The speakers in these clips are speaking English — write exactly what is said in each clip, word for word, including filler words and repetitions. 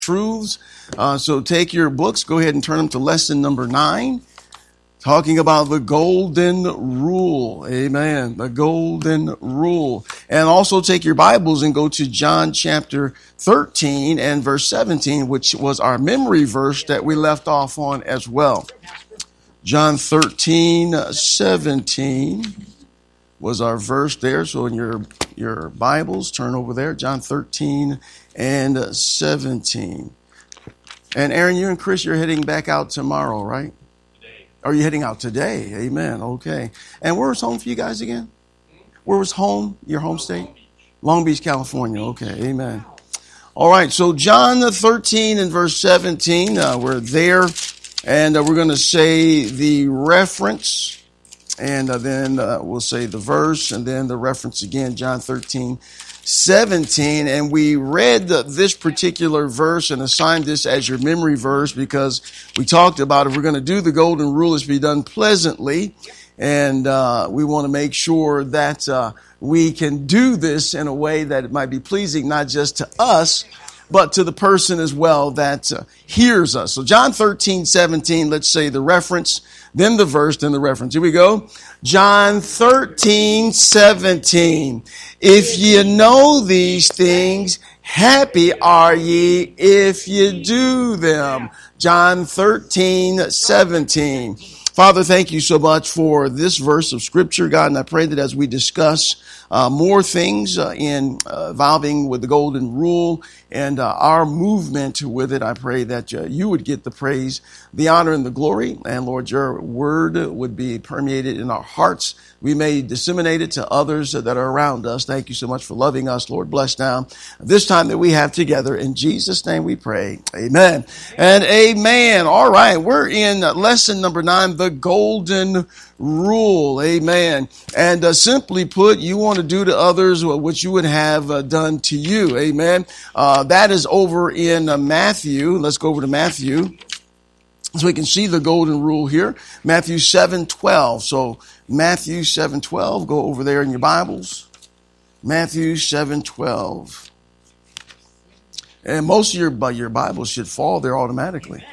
truths. Uh, so take your books, go ahead and turn them to lesson number nine, talking about the golden rule. Amen. The golden rule. And also take your Bibles and go to John chapter thirteen and verse seventeen, which was our memory verse that we left off on as well. John thirteen, seventeen was our verse there. So in your, your Bibles, turn over there, John thirteen and seventeen. And Aaron, you and Chris, you're heading back out tomorrow, right? Today. Are you heading out today? Amen. Okay. And where was home for you guys again? Where was home? Your home state? Long Beach, Long Beach, California. Okay. Amen. All right. So John thirteen and verse seventeen, uh, we're there, and uh, we're going to say the reference. And uh, then uh, we'll say the verse and then the reference again, John thirteen, seventeen. And we read the, this particular verse and assigned this as your memory verse because we talked about if we're going to do the golden rule, it's to be done pleasantly. And uh, we want to make sure that uh, we can do this in a way that it might be pleasing, not just to us, but to the person as well that uh, hears us. So John thirteen, seventeen, let's say the reference, then the verse, then the reference. Here we go. John thirteen, seventeen. If ye know these things, happy are ye if ye do them. John thirteen, seventeen. Father, thank you so much for this verse of Scripture, God, and I pray that as we discuss uh, more things uh, in uh, involving with the golden rule and uh, our movement with it, I pray that uh, you would get the praise, the honor, and the glory, and Lord, your word would be permeated in our hearts. We may disseminate it to others that are around us. Thank you so much for loving us, Lord. Bless now this time that we have together. In Jesus' name we pray. Amen and amen. All right, we're in lesson number nine, the golden rule. Amen. And uh, simply put, you want to do to others what you would have uh, done to you. Amen. Uh, that is over in uh, Matthew. Let's go over to Matthew so we can see the golden rule here. Matthew seven twelve. So Matthew seven twelve. Go over there in your Bibles. Matthew seven twelve. And most of your, your Bibles should fall there automatically.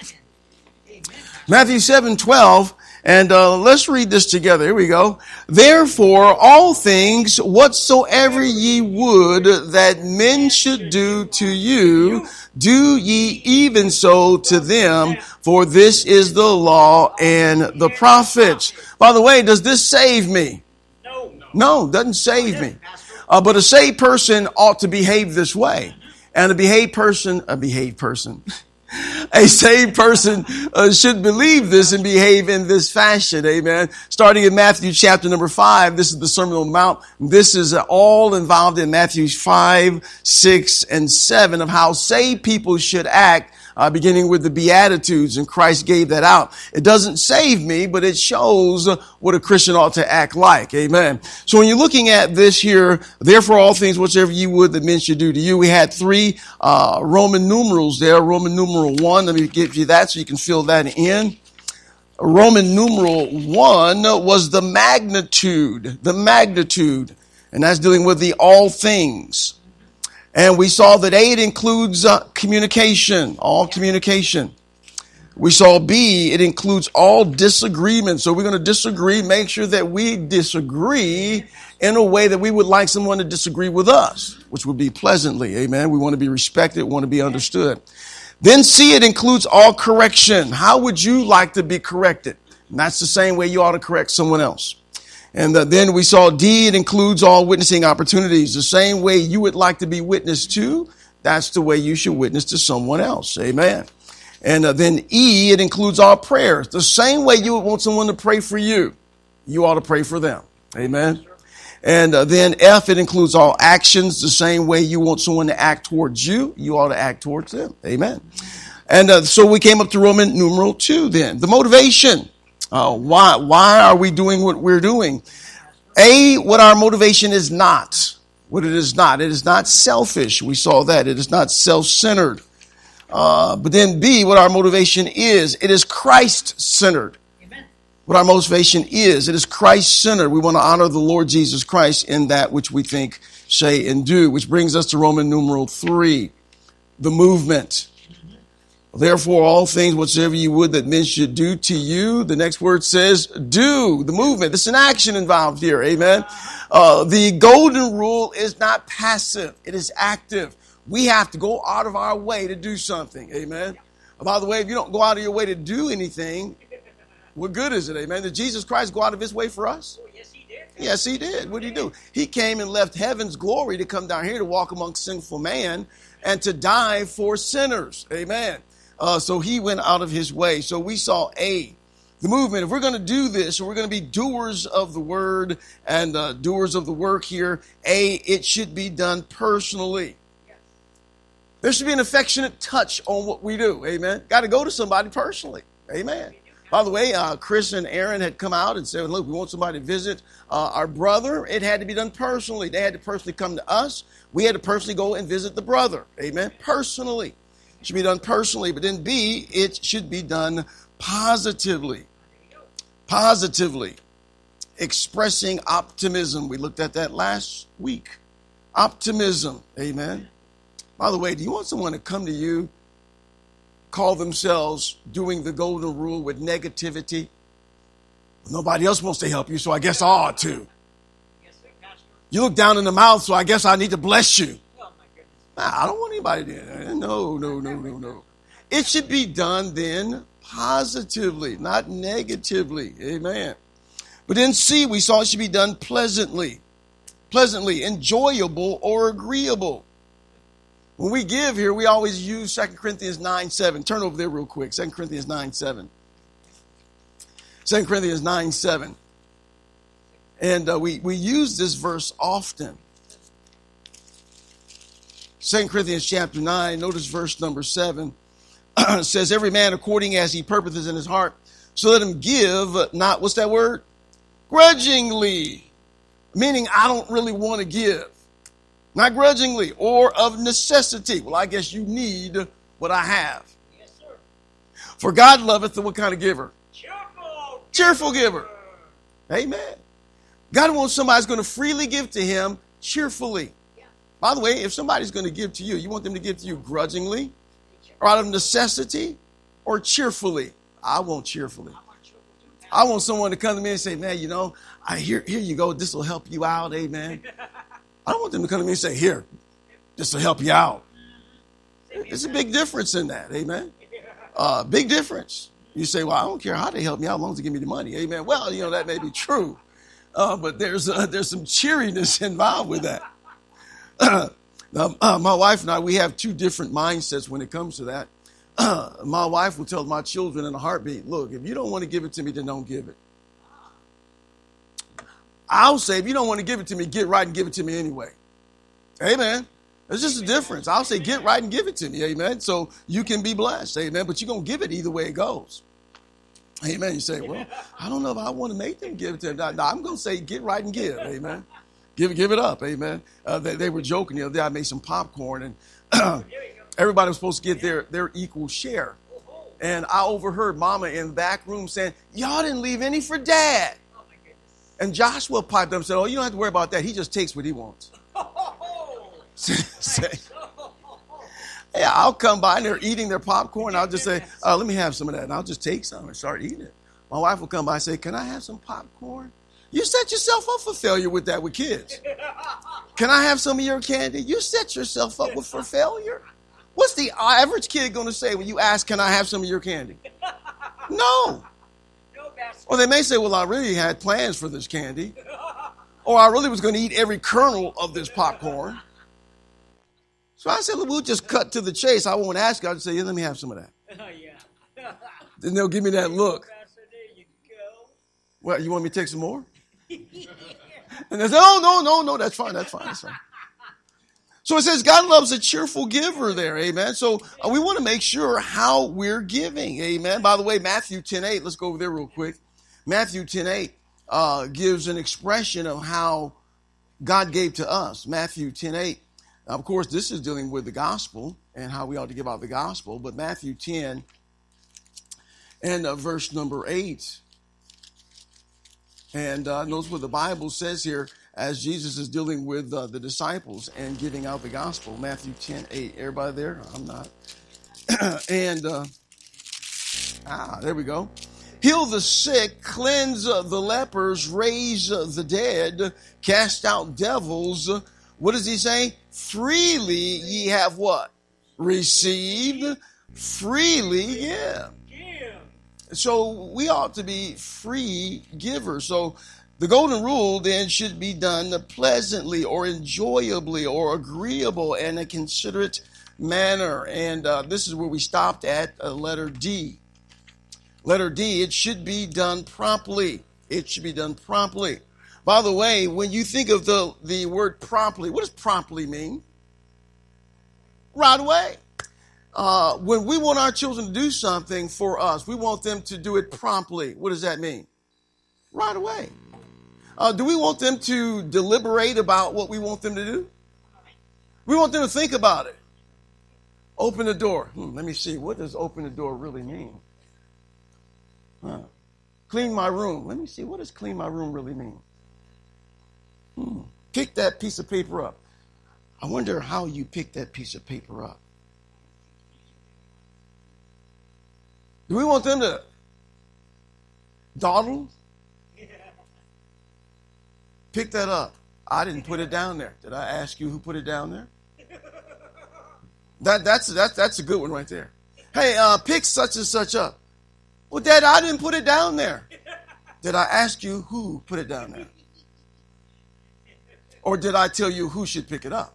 Matthew seven twelve. And uh, let's read this together. Here we go. Therefore, all things whatsoever ye would that men should do to you, do ye even so to them, for this is the law and the prophets. By the way, does this save me? No. No, doesn't save me. Uh, but a saved person ought to behave this way. And a behaved person, a behaved person... A saved person uh, should believe this and behave in this fashion. Amen. Starting in Matthew chapter number five, this is the Sermon on the Mount. This is all involved in Matthew five, six, and seven of how saved people should act, uh, beginning with the Beatitudes, and Christ gave that out. It doesn't save me, but it shows what a Christian ought to act like. Amen. So when you're looking at this here, therefore all things whatsoever you would that men should do to you, we had three uh Roman numerals there. Roman numeral one, let me give you that so you can fill that in. Roman numeral one was the magnitude, the magnitude, and that's dealing with the all things. And we saw that A, it includes uh, communication, all communication. We saw B, it includes all disagreement. So we're going to disagree, make sure that we disagree in a way that we would like someone to disagree with us, which would be pleasantly. Amen. We want to be respected, want to be understood. Then C, it includes all correction. How would you like to be corrected? And that's the same way you ought to correct someone else. And uh, then we saw D, it includes all witnessing opportunities. The same way you would like to be witnessed to, that's the way you should witness to someone else. Amen. And uh, then E, it includes all prayers. The same way you would want someone to pray for you, you ought to pray for them. Amen. And uh, then F, it includes all actions. The same way you want someone to act towards you, you ought to act towards them. Amen. And uh, so we came up to Roman numeral two then. The motivation. Uh, why, why are we doing what we're doing? A, what our motivation is not. What it is not. It is not selfish. We saw that. It is not self-centered. Uh, but then B, what our motivation is. It is Christ-centered. Amen. What our motivation is. It is Christ-centered. We want to honor the Lord Jesus Christ in that which we think, say, and do. Which brings us to Roman numeral three. The movement. Therefore, all things whatsoever you would that men should do to you. The next word says do, the movement. There's an action involved here. Amen. Uh, the golden rule is not passive. It is active. We have to go out of our way to do something. Amen. By the way, if you don't go out of your way to do anything, what good is it? Amen. Did Jesus Christ go out of his way for us? Oh, yes, he did. Yes, he did. What did he do? He came and left heaven's glory to come down here to walk amongst sinful man and to die for sinners. Amen. Uh, so he went out of his way. So we saw A, the movement. If we're going to do this, or we're going to be doers of the word and uh, doers of the work here, A, it should be done personally. Yes. There should be an affectionate touch on what we do. Amen. Got to go to somebody personally. Amen. By the way, uh, Chris and Aaron had come out and said, look, we want somebody to visit uh, our brother. It had to be done personally. They had to personally come to us. We had to personally go and visit the brother. Amen. Personally. It should be done personally. But then B, it should be done positively. Positively. Expressing optimism. We looked at that last week. Optimism. Amen. By the way, do you want someone to come to you, call themselves doing the golden rule with negativity? Nobody else wants to help you, so I guess I ought to. Yes, sir, Pastor. You look down in the mouth, so I guess I need to bless you. Oh, my goodness. Nah, I don't want anybody to do that. No, no, no, no, no. It should be done then positively, not negatively. Amen. But in C, we saw it should be done pleasantly. Pleasantly, enjoyable or agreeable. When we give here, we always use Second Corinthians nine seven. Turn over there real quick. Second Corinthians nine seven. Second Corinthians nine seven. And uh, we, we use this verse often. Second Corinthians chapter nine, notice verse number seven. It says, every man according as he purposes in his heart, so let him give, not, what's that word? Grudgingly. Meaning I don't really want to give. Not grudgingly or of necessity. Well, I guess you need what I have. Yes, sir. For God loveth the what kind of giver? Cheerful. Cheerful giver. Amen. God wants somebody who's going to freely give to him cheerfully. Yeah. By the way, if somebody's going to give to you, you want them to give to you grudgingly or out of necessity or cheerfully? I want cheerfully. I want cheerful too, Pastor. I want someone to come to me and say, man, you know, I here, here you go. This will help you out. Amen. I don't want them to come to me and say, here, this will help you out. There's a big difference in that. Amen. Uh, big difference. You say, well, I don't care how they help me out as long as they give me the money. Amen. Well, you know, that may be true. Uh, but there's uh, there's some cheeriness involved with that. Now, uh, my wife and I, we have two different mindsets when it comes to that. Uh, my wife will tell my children in a heartbeat, look, if you don't want to give it to me, then don't give it. I'll say, if you don't want to give it to me, get right and give it to me anyway. Amen. There's just a difference. I'll say, get right and give it to me. Amen. So you can be blessed. Amen. But you're going to give it either way it goes. Amen. You say, well, I don't know if I want to make them give it to them. No, I'm going to say, get right and give. Amen. Give, give it up. Amen. Uh, they, they were joking the other day. I made some popcorn and everybody was supposed to get their, their equal share. And I overheard Mama in the back room saying, y'all didn't leave any for Dad. Oh, my goodness. And Joshua piped up and said, oh, you don't have to worry about that. He just takes what he wants. Say, yeah, I'll come by and they're eating their popcorn. I'll just say, oh, let me have some of that. And I'll just take some and start eating it. My wife will come by and say, can I have some popcorn? You set yourself up for failure with that with kids. Can I have some of your candy? You set yourself up with for failure. What's the average kid going to say when you ask, can I have some of your candy? No. Or they may say, well, I really had plans for this candy. Or I really was going to eat every kernel of this popcorn. So I said, well, we'll just cut to the chase. I won't ask you. I'll just say, yeah, let me have some of that. Oh, yeah. Then they'll give me that look. Pastor, there you go. Well, you want me to take some more? And they say, oh, no, no, no, that's fine. That's fine. That's fine. So it says God loves a cheerful giver there. Amen. So uh, we want to make sure how we're giving. Amen. By the way, Matthew ten eight, let's go over there real quick. Matthew ten eight uh, gives an expression of how God gave to us. Matthew ten eight. Of course, this is dealing with the gospel and how we ought to give out the gospel. But Matthew ten and uh, verse number eight. And uh, notice what the Bible says here as Jesus is dealing with uh, the disciples and giving out the gospel. Matthew ten eight. Everybody there? I'm not. and uh, ah, there we go. Heal the sick, cleanse uh, the lepers, raise uh, the dead, cast out devils. What does he say? Freely ye have what? Received. Freely give. So we ought to be free givers. So the golden rule then should be done pleasantly or enjoyably or agreeable and a considerate manner. And uh, this is where we stopped at uh, letter D. Letter D, it should be done promptly. It should be done promptly. By the way, when you think of the, the word promptly, what does promptly mean? Right away. Uh, when we want our children to do something for us, we want them to do it promptly. What does that mean? Right away. Uh, do we want them to deliberate about what we want them to do? We want them to think about it. Open the door. Hmm, let me see. What does open the door really mean? Huh. Clean my room. Let me see. What does clean my room really mean? Hmm. Pick that piece of paper up. I wonder how you pick that piece of paper up. Do we want them to dawdle? Pick that up. I didn't put it down there. Did I ask you who put it down there? That that's that, that's a good one right there. Hey, uh, pick such and such up. Well, Dad, I didn't put it down there. Did I ask you who put it down there? Or did I tell you who should pick it up?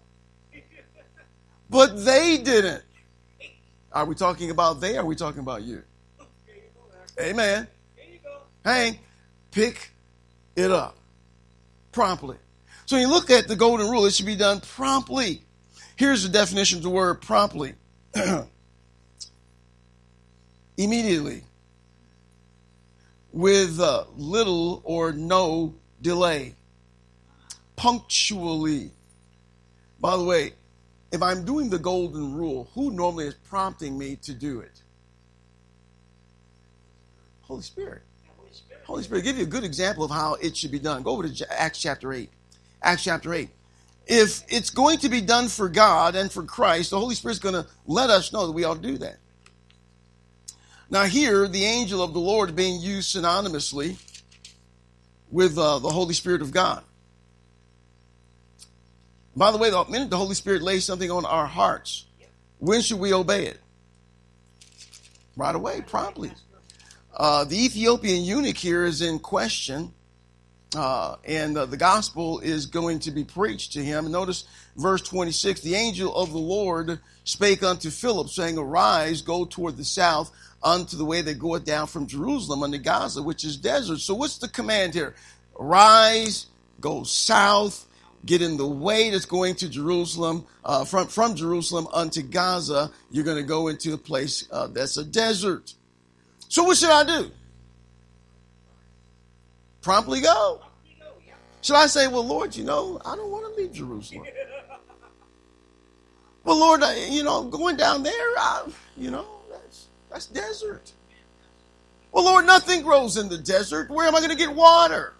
But they didn't. Are we talking about they or are we talking about you? Amen. Hey, pick it up promptly. So you look at the golden rule, it should be done promptly. Here's the definition of the word promptly. Immediately. With uh, little or no delay. Punctually. By the way, if I'm doing the golden rule, who normally is prompting me to do it? Holy Spirit. Holy Spirit. I'll give you a good example of how it should be done. Go over to Acts chapter eight. Acts chapter eight. If it's going to be done for God and for Christ, the Holy Spirit's going to let us know that we ought to do that. Now here, the angel of the Lord is being used synonymously with uh, the Holy Spirit of God. By the way, the minute the Holy Spirit lays something on our hearts, when should we obey it? Right away, promptly. Uh, the Ethiopian eunuch here is in question, uh, and uh, the gospel is going to be preached to him. Notice verse twenty-six, the angel of the Lord spake unto Philip, saying, Arise, go toward the south, unto the way that goeth down from Jerusalem unto Gaza, which is desert. So what's the command here? Arise, go south, get in the way that's going to Jerusalem, uh, from, from Jerusalem unto Gaza. You're going to go into a place uh, that's a desert. So what should I do? Promptly go. Should I say, well, Lord, you know, I don't want to leave Jerusalem. Well, Lord, I, you know, going down there, I, you know, that's, that's desert. Well, Lord, nothing grows in the desert. Where am I going to get water?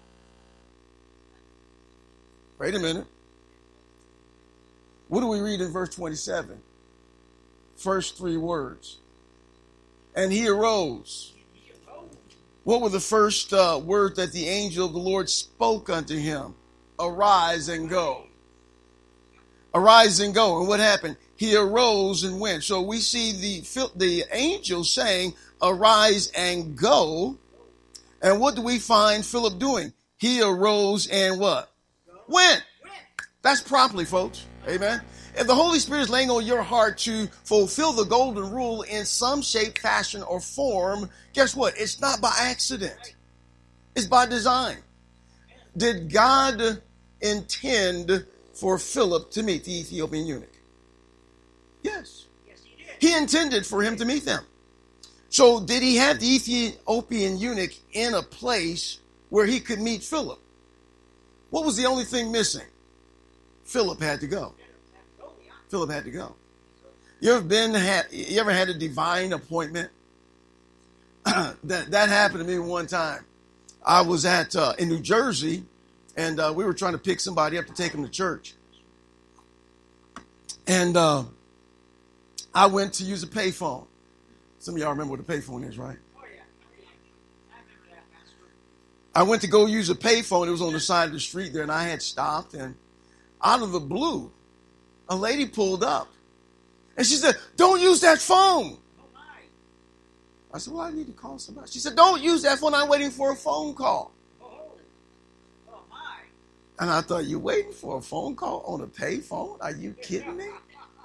Wait a minute. What do we read in verse twenty-seven? First three words. And he arose. What were the first uh, words that the angel of the Lord spoke unto him? Arise and go. Arise and go. And what happened? He arose and went. So we see the, the angel saying, arise and go. And what do we find Philip doing? He arose and what? Went. That's promptly, folks. Amen. If the Holy Spirit is laying on your heart to fulfill the golden rule in some shape, fashion, or form, guess what? It's not by accident. It's by design. Did God intend for Philip to meet the Ethiopian eunuch? Yes. He intended for him to meet them. So did he have the Ethiopian eunuch in a place where he could meet Philip? What was the only thing missing? Philip had to go. Philip had to go. You ever been had? You ever had a divine appointment? that that happened to me one time. I was at uh, in New Jersey, and uh, we were trying to pick somebody up to take him to church. And uh, I went to use a payphone. Some of y'all remember what a payphone is, right? Oh, yeah. I remember that, Pastor. I went to go use a payphone. It was on the side of the street there, and I had stopped. And out of the blue, a lady pulled up. And she said, don't use that phone. Oh, my. I said, well, I need to call somebody. She said, don't use that phone. I'm waiting for a phone call. Oh, oh, my. And I thought, you're waiting for a phone call on a payphone? Are you kidding me?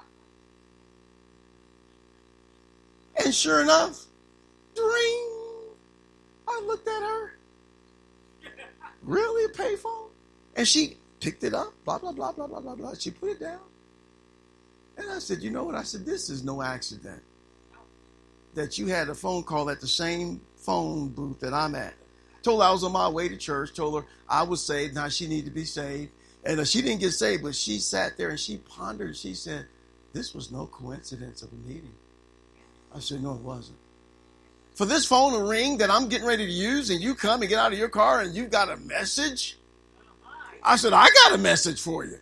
And sure enough, dring, I looked at her. Really, a payphone? And she picked it up, blah, blah, blah, blah, blah, blah, blah. She put it down. And I said, you know what? I said, this is no accident that you had a phone call at the same phone booth that I'm at. Told her I was on my way to church. Told her I was saved. Now she needed to be saved. And uh, she didn't get saved, but she sat there and she pondered. She said, this was no coincidence of a meeting. I said, no, it wasn't. For this phone to ring that I'm getting ready to use and you come and get out of your car and you've got a message. I said, I got a message for you.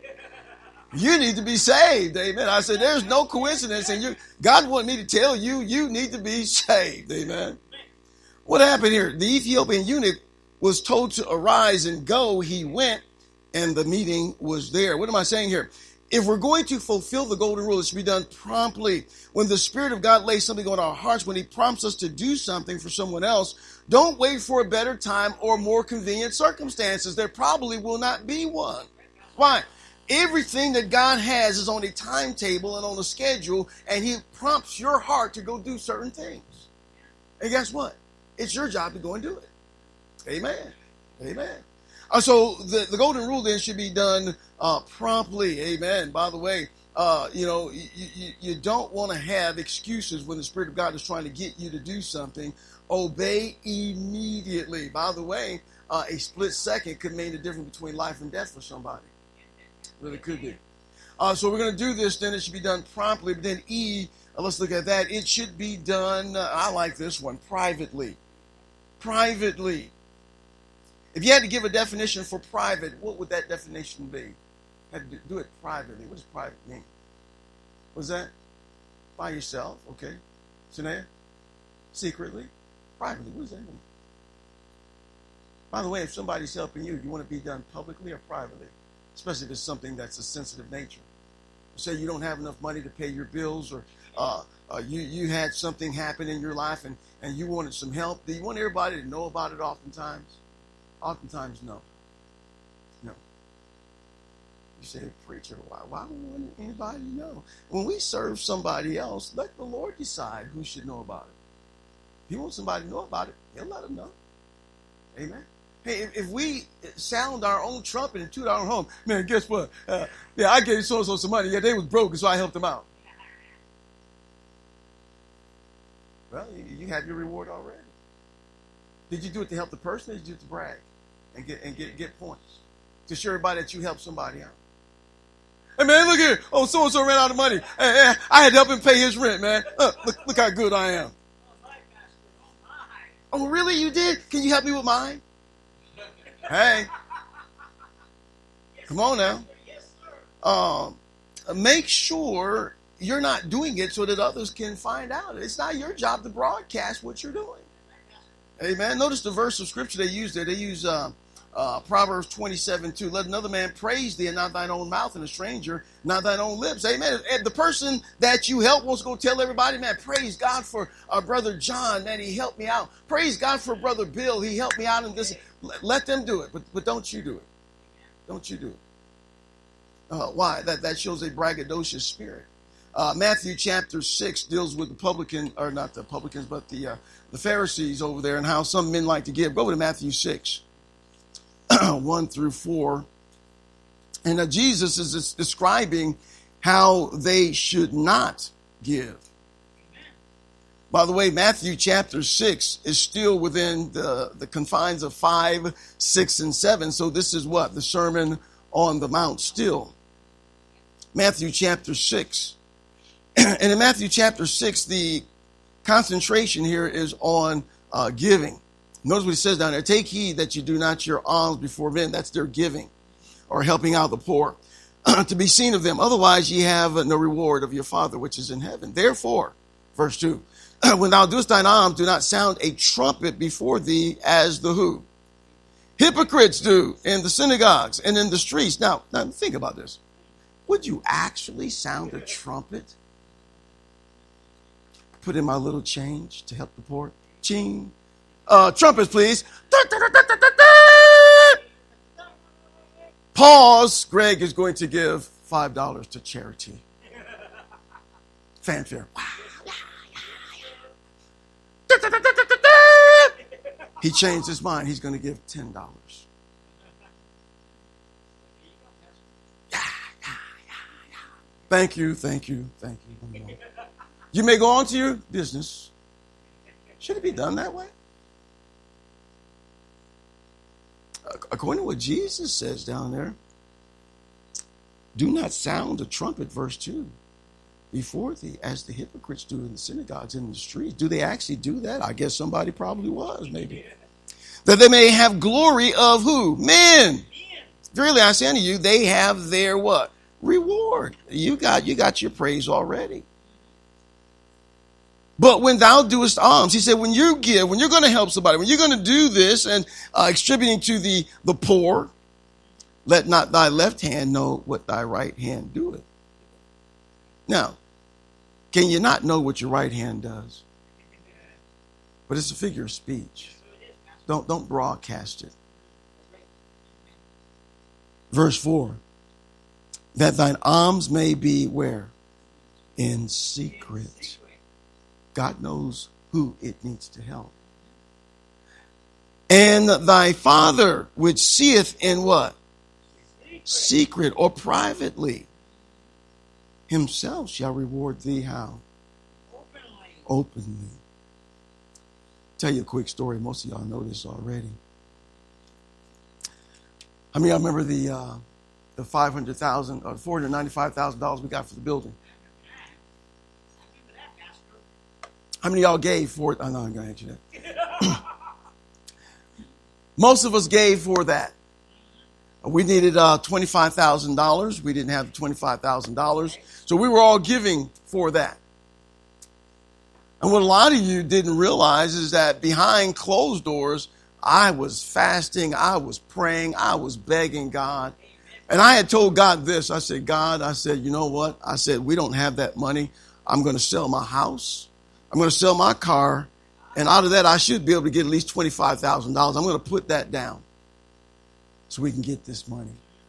You need to be saved. Amen. I said, there's no coincidence. And you, God wanted me to tell you, you need to be saved. Amen. What happened here? The Ethiopian eunuch was told to arise and go. He went and the meeting was there. What am I saying here? If we're going to fulfill the golden rule, it should be done promptly. When the Spirit of God lays something on our hearts, when he prompts us to do something for someone else, don't wait for a better time or more convenient circumstances. There probably will not be one. Why? Everything that God has is on a timetable and on a schedule, and he prompts your heart to go do certain things. And guess what? It's your job to go and do it. Amen. Amen. Uh, so the, the golden rule then should be done uh, promptly. Amen. By the way, uh, you know, you, you, you don't want to have excuses when the Spirit of God is trying to get you to do something. Obey immediately. By the way, uh, a split second could mean the difference between life and death for somebody. Really could be. Uh, so we're going to do this, then it should be done promptly. But then E, uh, let's look at that. It should be done, uh, I like this one, privately. Privately. If you had to give a definition for private, what would that definition be? Had to do it privately. What does private mean? What's that? By yourself, okay. Shanae? Secretly? Privately, what does that mean? By the way, if somebody's helping you, you want to be done publicly or privately? Especially if it's something that's a sensitive nature. Say you don't have enough money to pay your bills, or uh, uh, you, you had something happen in your life and, and you wanted some help. Do you want everybody to know about it oftentimes? Oftentimes, no. No. You say, preacher, why, why wouldn't anybody know? When we serve somebody else, let the Lord decide who should know about it. If you want somebody to know about it, he'll let them know. Amen. Hey, if, if we sound our own trumpet and toot our own home, man, guess what? Uh, yeah, I gave so-and-so some money. Yeah, they was broke, so I helped them out. Well, you, you have your reward already. Did you do it to help the person, or did you do it to brag and get and get, get points? To show everybody that you helped somebody out. Hey, man, look here. Oh, so-and-so ran out of money. Hey, hey, I had to help him pay his rent, man. Uh, look, look how good I am. Oh, really? You did? Can you help me with mine? Hey, come on now. Um, make sure you're not doing it so that others can find out. It's not your job to broadcast what you're doing. Amen. Notice the verse of scripture they use there. They use uh, uh, Proverbs twenty-seven two. Let another man praise thee, and not thine own mouth, and a stranger, not thine own lips. Amen. And the person that you help wants to go tell everybody, man, praise God for our brother John, man, he helped me out. Praise God for brother Bill, he helped me out in this. Let them do it, but, but don't you do it. Don't you do it. Uh, why? That, that shows a braggadocious spirit. Uh, Matthew chapter six deals with the publican, or not the publicans, but the uh, the Pharisees over there and how some men like to give. Go over to Matthew six, one through four. And uh, Jesus is describing how they should not give. By the way, Matthew chapter six is still within the, the confines of five, six, and seven. So this is what? The Sermon on the Mount still. Matthew chapter six. And in Matthew chapter six, the concentration here is on uh, giving. Notice what he says down there. Take heed that you do not your alms before men. That's their giving or helping out the poor. to be seen of them. Otherwise ye have no reward of your Father which is in heaven. Therefore, verse two, when thou doest thine alms, do not sound a trumpet before thee as the who? Hypocrites do in the synagogues and in the streets. Now, now think about this. Would you actually sound a trumpet? Put in my little change to help the poor. Ching. Uh, trumpets, please. Pause. Greg is going to give five dollars to charity. Fanfare. He changed his mind. He's going to give ten dollars. Thank you, thank you, thank you. You may go on to your business. Should it be done that way? According to what Jesus says down there, do not sound a trumpet, verse two, before thee, as the hypocrites do in the synagogues and in the streets. Do they actually do that? I guess somebody probably was, maybe. That they may have glory of who? Men. Verily I say unto you, they have their what? Reward. You got, you got your praise already. But when thou doest alms, he said, when you give, when you're going to help somebody, when you're going to do this and uh, distributing to the, the poor, let not thy left hand know what thy right hand doeth. Now, can you not know what your right hand does? But it's a figure of speech. Don't, don't broadcast it. Verse four, that thine alms may be where? In secret. God knows who it needs to help. And thy Father, which seeth in what? Secret or privately, himself shall reward thee how? Openly. Openly. Tell you a quick story. Most of y'all know this already. How many of y'all remember the uh, the five hundred thousand dollars or four hundred ninety-five thousand dollars we got for the building? How many of y'all gave for it? Oh, no, I'm going to answer that. Most of us gave for that. We needed uh, twenty-five thousand dollars. We didn't have twenty-five thousand dollars. So we were all giving for that. And what a lot of you didn't realize is that behind closed doors, I was fasting, I was praying, I was begging God. And I had told God this. I said, God, I said, you know what? I said, we don't have that money. I'm going to sell my house. I'm going to sell my car. And out of that, I should be able to get at least twenty-five thousand dollars. I'm going to put that down so we can get this money.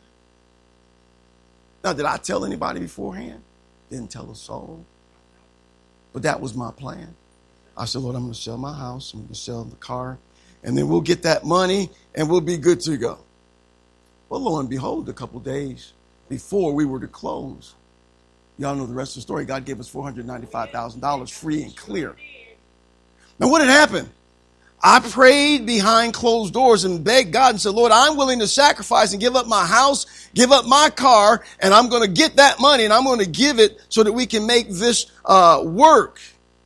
Now, did I tell anybody beforehand? Didn't tell a soul. But that was my plan. I said, Lord, I'm going to sell my house. I'm going to sell the car. And then we'll get that money and we'll be good to go. Well, lo and behold, a couple days before we were to close, y'all know the rest of the story. God gave us four hundred ninety-five thousand dollars free and clear. Now, what had happened? I prayed behind closed doors and begged God and said, Lord, I'm willing to sacrifice and give up my house, give up my car, and I'm going to get that money and I'm going to give it so that we can make this uh, work.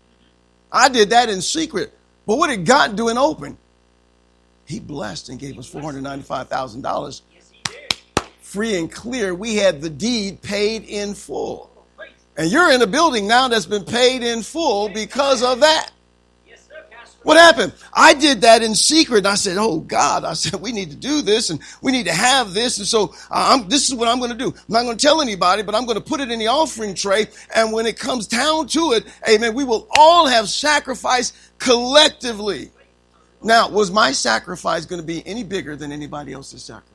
I did that in secret. But what did God do in open? He blessed and gave us four hundred ninety-five thousand dollars free and clear. We had the deed paid in full. And you're in a building now that's been paid in full because of that. What happened? I did that in secret. And I said, oh, God, I said, we need to do this and we need to have this. And so uh, I'm, this is what I'm going to do. I'm not going to tell anybody, but I'm going to put it in the offering tray. And when it comes down to it, amen, we will all have sacrificed collectively. Now, was my sacrifice going to be any bigger than anybody else's sacrifice?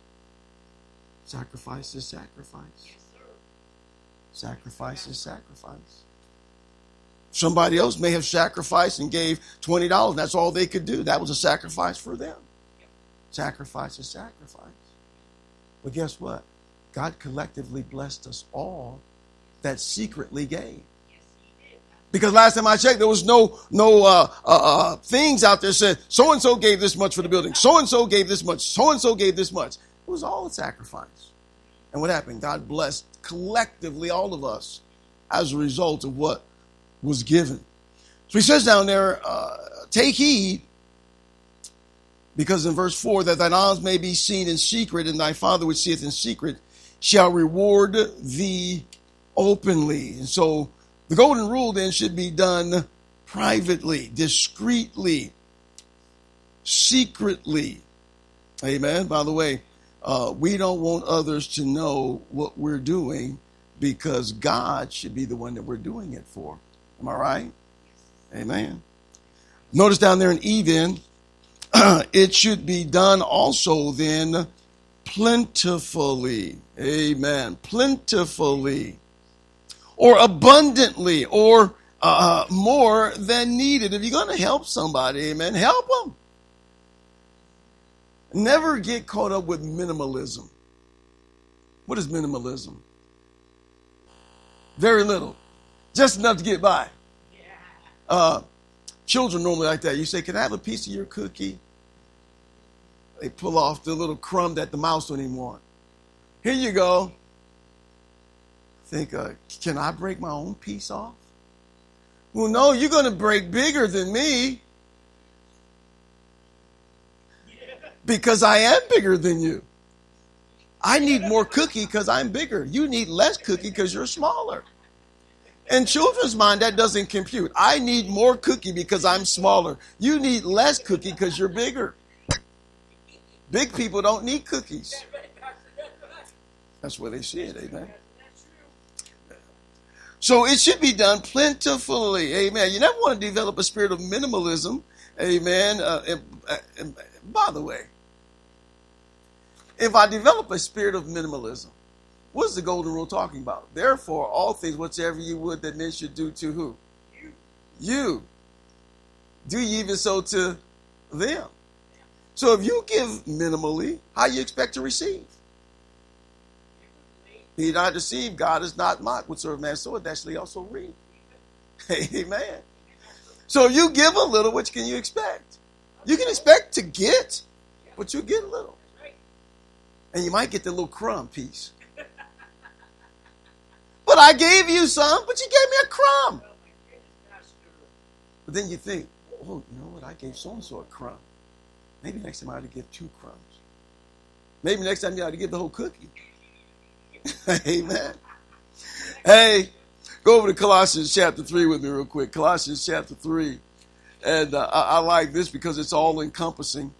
Sacrifice is sacrifice. Sacrifice is sacrifice. Somebody else may have sacrificed and gave twenty dollars. That's all they could do. That was a sacrifice for them. Sacrifice is sacrifice. But guess what? God collectively blessed us all that secretly gave. Because last time I checked, there was no no uh, uh, uh, things out there said, so-and-so gave this much for the building. So-and-so gave this much. So-and-so gave this much. It was all a sacrifice. And what happened? God blessed collectively all of us as a result of what was given. So he says down there, uh, take heed, because in verse four, that thine alms may be seen in secret, and thy Father which seeth in secret, shall reward thee openly. And so the golden rule then should be done privately, discreetly, secretly. Amen. By the way, uh, we don't want others to know what we're doing because God should be the one that we're doing it for. Am I right? Amen. Notice down there in E then, it should be done also then plentifully. Amen. Plentifully. Or abundantly, or uh, more than needed. If you're going to help somebody, amen, help them. Never get caught up with minimalism. What is minimalism? Very little. Just enough to get by. Uh, children normally like that. You say, can I have a piece of your cookie? They pull off the little crumb that the mouse don't even want. Here you go. Think, uh, can I break my own piece off? Well, no, you're going to break bigger than me. Because I am bigger than you. I need more cookie because I'm bigger. You need less cookie because you're smaller. In children's mind, that doesn't compute. I need more cookie because I'm smaller. You need less cookie because you're bigger. Big people don't need cookies. That's where they see it, amen. So it should be done plentifully, amen. You never want to develop a spirit of minimalism, amen. Uh, and, and, by the way, if I develop a spirit of minimalism, what is the golden rule talking about? Therefore, all things whatsoever you would that men should do to who? You. You. Do ye even so to them. So if you give minimally, how you expect to receive? Be not deceived, God is not mocked. Whatsoever man soweth, that shall he also reap. Amen. So if you give a little, what can you expect? You can expect to get, but you get a little. And you might get the little crumb piece. But I gave you some, but you gave me a crumb. But then you think, oh, you know what? I gave so-and-so a crumb. Maybe next time I ought to give two crumbs. Maybe next time you ought to give the whole cookie. Amen. Hey, go over to Colossians chapter three with me real quick. Colossians chapter three. And uh, I, I like this because it's all encompassing.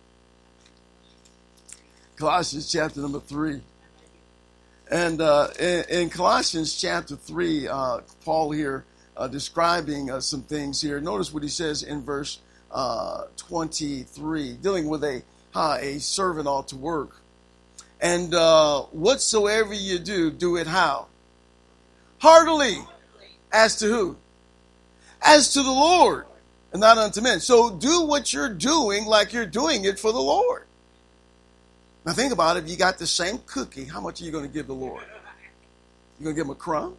Colossians chapter number three. And uh, in, in Colossians chapter three, uh, Paul here uh, describing uh, some things here. Notice what he says in verse uh, twenty-three, dealing with a how a servant ought to work. And uh, whatsoever you do, do it how? Heartily. As to who? As to the Lord, and not unto men. So do what you're doing like you're doing it for the Lord. Now think about it. If you got the same cookie, how much are you going to give the Lord? You going to give him a crumb?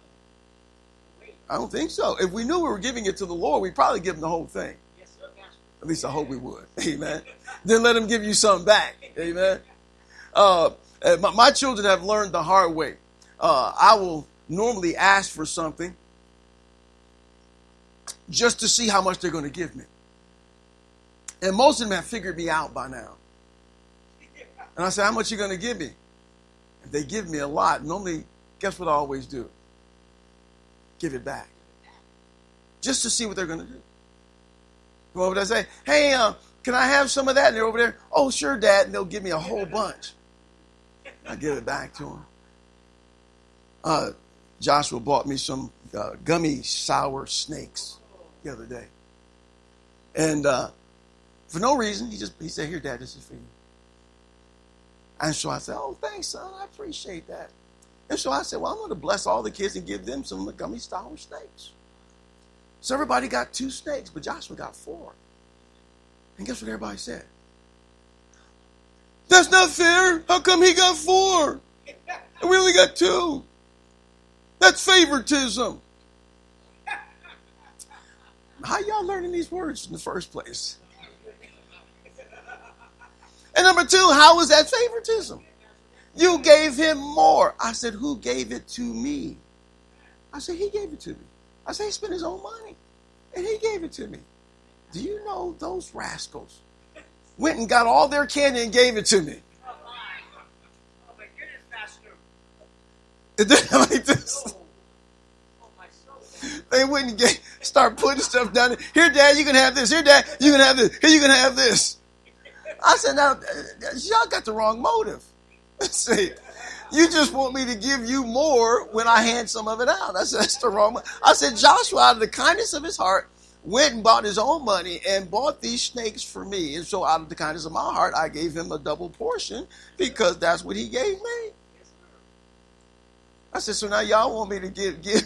I don't think so. If we knew we were giving it to the Lord, we'd probably give him the whole thing. At least I hope we would. Amen. Then let him give you something back. Amen. Uh, my, my children have learned the hard way. Uh, I will normally ask for something just to see how much they're going to give me. And most of them have figured me out by now. And I say, how much are you going to give me? If they give me a lot, normally, guess what I always do? Give it back. Just to see what they're going to do. Come over there and say, hey, uh, can I have some of that? And they're over there, oh, sure, Dad. And they'll give me a whole bunch. I give it back to them. Uh, Joshua bought me some uh, gummy sour snakes the other day. And uh, for no reason, he just he said, here, Dad, this is for you. And so I said, oh, thanks, son. I appreciate that. And so I said, well, I'm going to bless all the kids and give them some gummy sour snakes. So everybody got two snakes, but Joshua got four. And guess what everybody said? That's not fair. How come he got four? And we only got two. That's favoritism. How y'all learning these words in the first place? And number two, how is that favoritism? You gave him more. I said, who gave it to me? I said, he gave it to me. I said, he spent his own money. And he gave it to me. Do you know those rascals went and got all their candy and gave it to me? It didn't like this. Oh, oh, my soul. They wouldn't get start putting stuff down there. Here, Dad, you can have this. Here, Dad, you can have this. Here, you can have this. I said, now, y'all got the wrong motive. See, you just want me to give you more when I hand some of it out. I said, that's the wrong motive. I said, Joshua, out of the kindness of his heart, went and bought his own money and bought these snakes for me. And so out of the kindness of my heart, I gave him a double portion because that's what he gave me. I said, so now y'all want me to give give,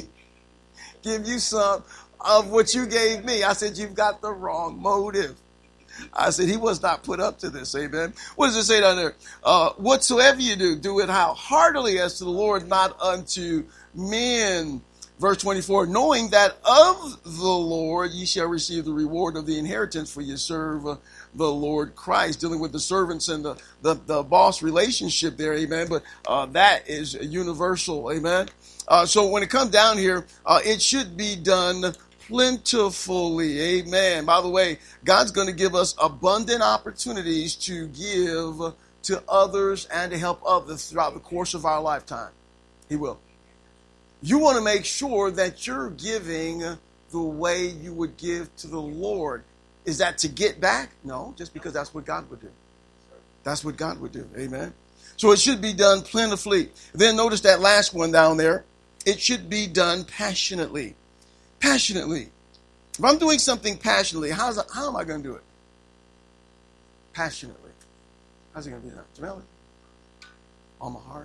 give you some of what you gave me. I said, you've got the wrong motive. I said, he was not put up to this. Amen. What does it say down there? Uh, whatsoever you do, do it how heartily as to the Lord, not unto men. Verse twenty-four, knowing that of the Lord ye shall receive the reward of the inheritance, for ye serve uh, the Lord Christ. Dealing with the servants and the, the, the boss relationship there, amen. But uh, that is universal, amen. Uh, so when it comes down here, uh, it should be done plentifully, amen. By the way, God's going to give us abundant opportunities to give to others and to help others throughout the course of our lifetime. He will. You want to make sure that you're giving the way you would give to the Lord. Is that to get back? No, just because that's what God would do. That's what God would do. Amen. So it should be done plentifully. Then notice that last one down there. It should be done passionately. Passionately. If I'm doing something passionately, how's that, how am I going to do it? Passionately. How's it going to be done? Jamila? On my heart.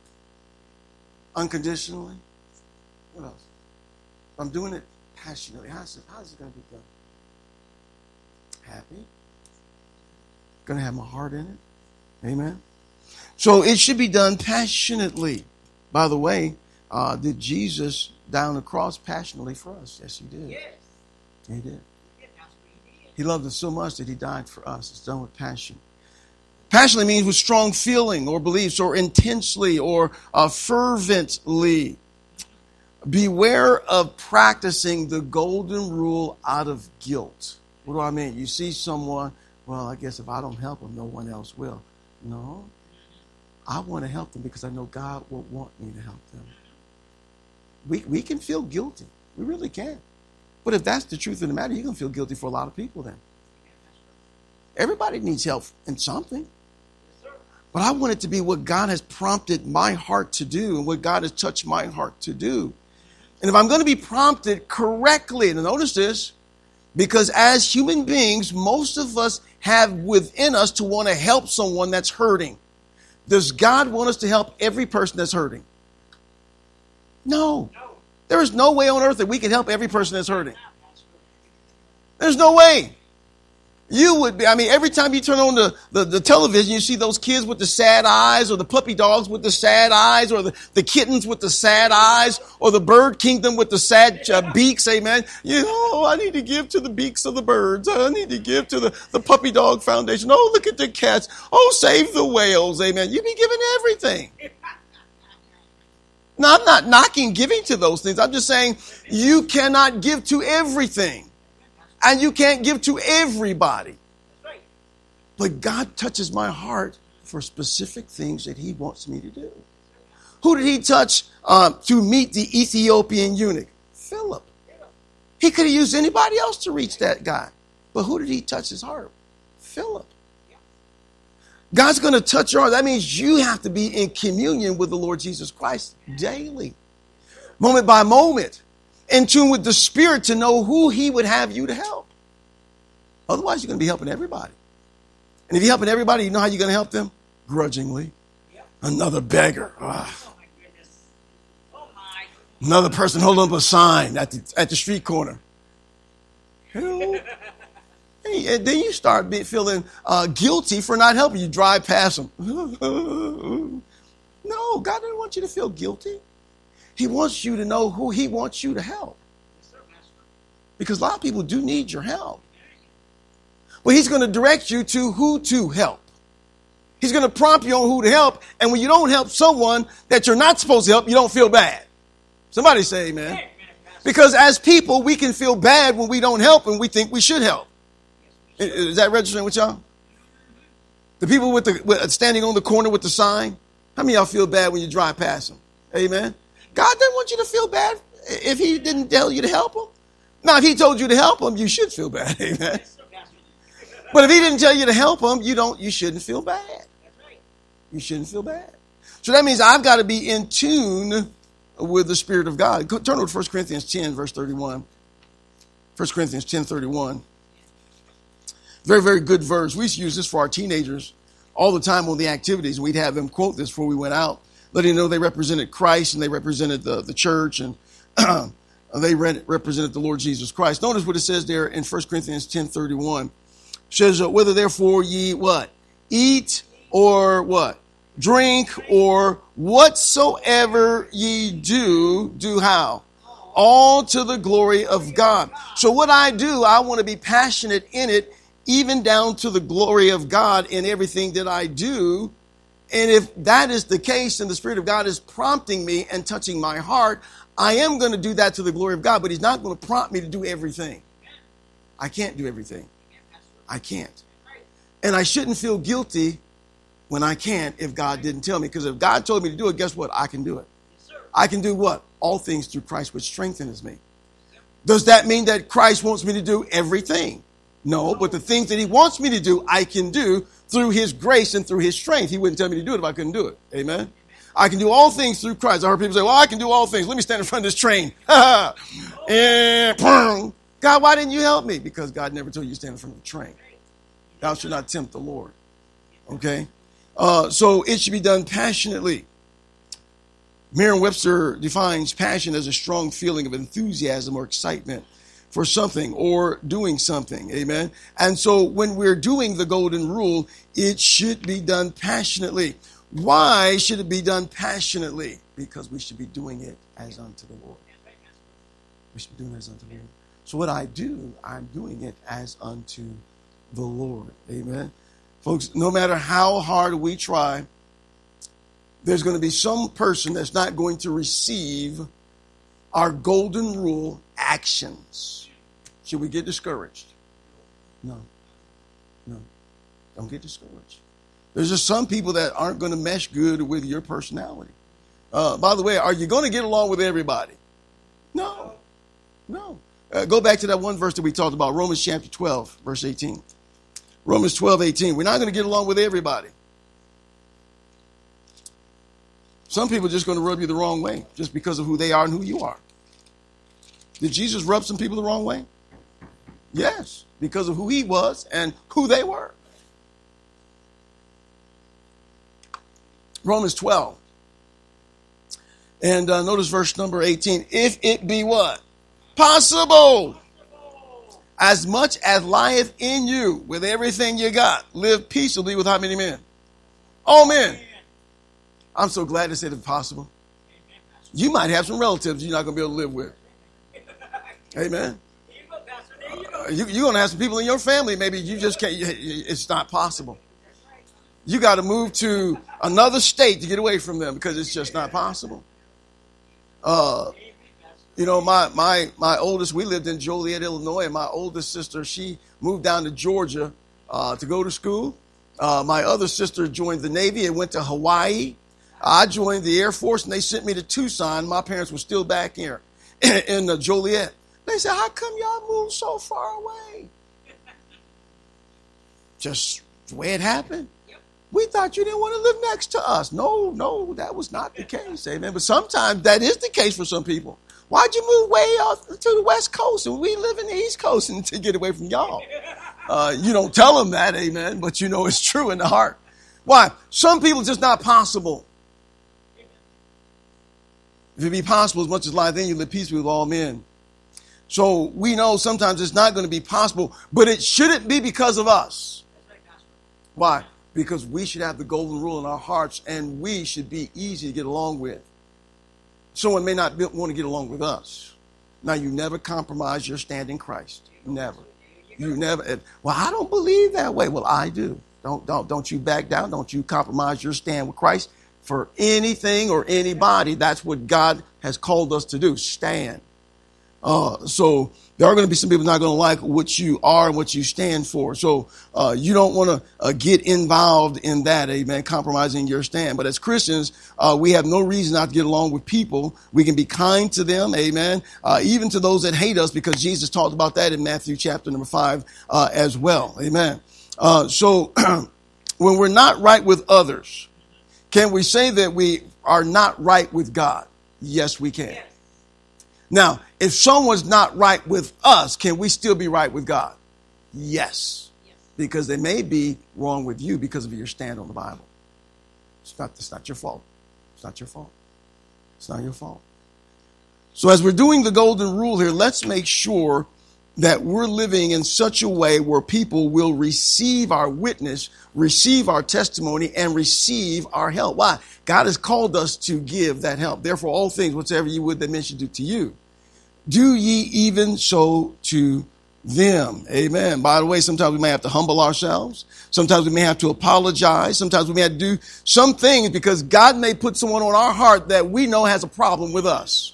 Unconditionally. What else? If I'm doing it passionately, how's it, how's it going to be done? Happy. Going to have my heart in it. Amen. So it should be done passionately. By the way, uh, did Jesus die on the cross passionately for us? Yes, he did. Yes. He did. Yes, that's what he did. He loved us so much that he died for us. It's done with passion. Passionately means with strong feeling or beliefs or intensely or uh, fervently. Beware of practicing the golden rule out of guilt. What do I mean? You see someone, well, I guess if I don't help them, no one else will. No. I want to help them because I know God will want me to help them. We we can feel guilty. We really can. But if that's the truth of the matter, you can feel guilty for a lot of people then. Everybody needs help in something. But I want it to be what God has prompted my heart to do and what God has touched my heart to do. And if I'm going to be prompted correctly, and notice this, because as human beings, most of us have within us to want to help someone that's hurting. Does God want us to help every person that's hurting? No. No. There is no way on earth that we can help every person that's hurting. There's no way. You would be, I mean, every time you turn on the, the, the television, you see those kids with the sad eyes or the puppy dogs with the sad eyes or the, the kittens with the sad eyes or the bird kingdom with the sad uh, beaks, amen. You know, I need to give to the beaks of the birds. I need to give to the, the puppy dog foundation. Oh, look at the cats. Oh, save the whales, amen. You be giving everything. Now, I'm not knocking giving to those things. I'm just saying you cannot give to everything. And you can't give to everybody. But God touches my heart for specific things that he wants me to do. Who did he touch uh, to meet the Ethiopian eunuch? Philip. He could have used anybody else to reach that guy. But who did he touch his heart? Philip. God's going to touch your heart. That means you have to be in communion with the Lord Jesus Christ daily. Moment by moment. In tune with the Spirit to know who he would have you to help. Otherwise, you're going to be helping everybody. And if you're helping everybody, you know how you're going to help them? Grudgingly. Yep. Another beggar. Ugh. Oh, my goodness. Oh, my. Another person holding up a sign at the, at the street corner. Help. And then you start be, feeling uh, guilty for not helping. You drive past them. No, God doesn't want you to feel guilty. He wants you to know who he wants you to help. Because a lot of people do need your help. But he's going to direct you to who to help. He's going to prompt you on who to help. And when you don't help someone that you're not supposed to help, you don't feel bad. Somebody say amen. Because as people, we can feel bad when we don't help and we think we should help. Is that registering with y'all? The people with the with, standing on the corner with the sign. How many of y'all feel bad when you drive past them? Amen. God doesn't want you to feel bad if he didn't tell you to help him. Now, if he told you to help him, you should feel bad. Amen. But if he didn't tell you to help him, you don't, you shouldn't feel bad. You shouldn't feel bad. So that means I've got to be in tune with the Spirit of God. Go, turn over to First Corinthians ten, verse thirty-one. First Corinthians ten, thirty-one. Very, very good verse. We used to use this for our teenagers all the time on the activities. We'd have them quote this before we went out, letting them know they represented Christ and they represented the, the church and they read, represented the Lord Jesus Christ. Notice what it says there in First Corinthians ten, thirty-one. It says, whether therefore ye what? Eat or what? Drink or whatsoever ye do, do how? All to the glory of God. So what I do, I want to be passionate in it, even down to the glory of God in everything that I do. And if that is the case and the Spirit of God is prompting me and touching my heart, I am going to do that to the glory of God, but he's not going to prompt me to do everything. I can't do everything. I can't. And I shouldn't feel guilty when I can't if God didn't tell me. Because if God told me to do it, guess what? I can do it. I can do what? All things through Christ, which strengthens me. Does that mean that Christ wants me to do everything? No, but the things that he wants me to do, I can do through his grace and through his strength. He wouldn't tell me to do it if I couldn't do it. Amen. I can do all things through Christ. I heard people say, well, I can do all things. Let me stand in front of this train. And boom. God, why didn't you help me? Because God never told you to stand in front of a train. Thou shalt not tempt the Lord. Okay. Uh, so it should be done passionately. Merriam-Webster defines passion as a strong feeling of enthusiasm or excitement for something or doing something. Amen. And so when we're doing the golden rule, it should be done passionately. Why should it be done passionately? Because we should be doing it as unto the Lord. We should be doing it as unto the Lord. So what I do, I'm doing it as unto the Lord. Amen. Folks, no matter how hard we try, there's going to be some person that's not going to receive our golden rule actions. Should we get discouraged? No. No. Don't get discouraged. There's just some people that aren't going to mesh good with your personality. Uh, by the way, are you going to get along with everybody? No. No. Uh, go back to that one verse that we talked about, Romans chapter twelve, verse eighteen. Romans twelve, eighteen. We're not going to get along with everybody. Some people are just going to rub you the wrong way just because of who they are and who you are. Did Jesus rub some people the wrong way? Yes, because of who he was and who they were. Romans twelve. And uh, notice verse number eighteen. If it be what? Possible. As much as lieth in you with everything you got, live peaceably with how many men? All men. I'm so glad it said it's possible. You might have some relatives you're not going to be able to live with. Amen. Uh, you, you're going to have some people in your family, maybe you just can't, it's not possible. You got to move to another state to get away from them because it's just not possible. Uh, you know, my, my, my oldest, we lived in Joliet, Illinois, and my oldest sister, she moved down to Georgia uh, to go to school. Uh, my other sister joined the Navy and went to Hawaii. I joined the Air Force, and they sent me to Tucson. My parents were still back here in, in uh, Joliet. They said, how come y'all moved so far away? Just the way it happened. We thought you didn't want to live next to us. No, no, that was not the case. Amen. But sometimes that is the case for some people. Why'd you move way out to the West Coast and we live in the East Coast and to get away from y'all? Uh, you don't tell them that, amen, but you know it's true in the heart. Why? Some people, it's just not possible. If it be possible, as much as life, then you live peacefully with all men. So we know sometimes it's not going to be possible, but it shouldn't be because of us. Why? Because we should have the golden rule in our hearts and we should be easy to get along with. Someone may not be, want to get along with us. Now, you never compromise your stand in Christ. Never. You never. Well, I don't believe that way. Well, I do. Don't, don't, don't you back down. Don't you compromise your stand with Christ for anything or anybody. That's what God has called us to do. Stand. Uh, so there are going to be some people not going to like what you are and what you stand for. So uh, you don't want to uh, get involved in that, amen, compromising your stand. But as Christians, uh, we have no reason not to get along with people. We can be kind to them, amen, uh, even to those that hate us, because Jesus talked about that in Matthew chapter number five uh, as well, amen. Uh, so when we're not right with others, can we say that we are not right with God? Yes, we can. Yes. Now, if someone's not right with us, can we still be right with God? Yes. Yes. Because they may be wrong with you because of your stand on the Bible. It's not, it's not your fault. It's not your fault. It's not your fault. So as we're doing the golden rule here, let's make sure that we're living in such a way where people will receive our witness, receive our testimony, and receive our help. Why? God has called us to give that help. Therefore, all things, whatsoever you would that men should do to you, do ye even so to them. Amen. By the way, sometimes we may have to humble ourselves. Sometimes we may have to apologize. Sometimes we may have to do some things because God may put someone on our heart that we know has a problem with us.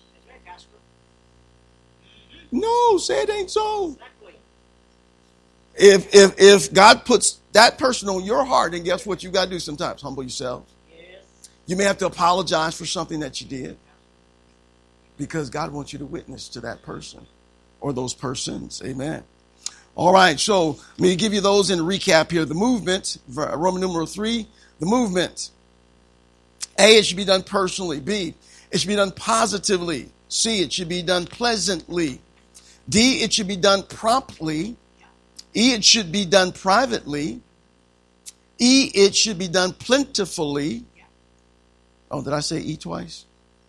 No, say it ain't so. Exactly. If if if God puts that person on your heart, then guess what you got to do sometimes? Humble yourself. Yes. You may have to apologize for something that you did because God wants you to witness to that person or those persons. Amen. All right, so let me give you those in recap here. The movement, Roman numeral three, the movement. A, it should be done personally. B, it should be done positively. C, it should be done pleasantly. D, it should be done promptly. E, it should be done privately. E, it should be done plentifully. Oh, did I say E twice?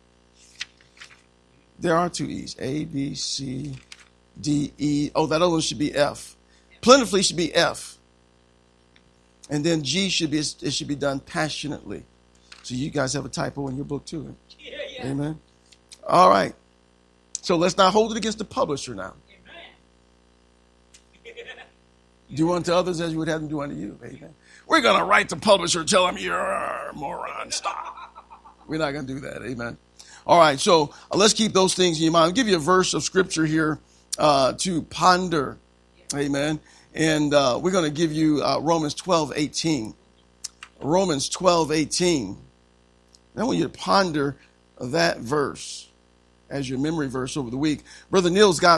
There are two E's. A, B, C, D, E. Oh, that other one should be F. Plentifully should be F. And then G should be, it should be done passionately. So you guys have a typo in your book too. Yeah, yeah. Amen. All right. So let's not hold it against the publisher now. Amen. Do unto others as you would have them do unto you. Amen. We're going to write the publisher, tell him you're a moron. Stop. We're not going to do that. Amen. All right. So uh, let's keep those things in your mind. I'll give you a verse of scripture here uh, to ponder. Amen. And uh, we're going to give you uh, Romans twelve eighteen. Romans twelve eighteen. I want you to ponder that verse as your memory verse over the week. Brother Neil's got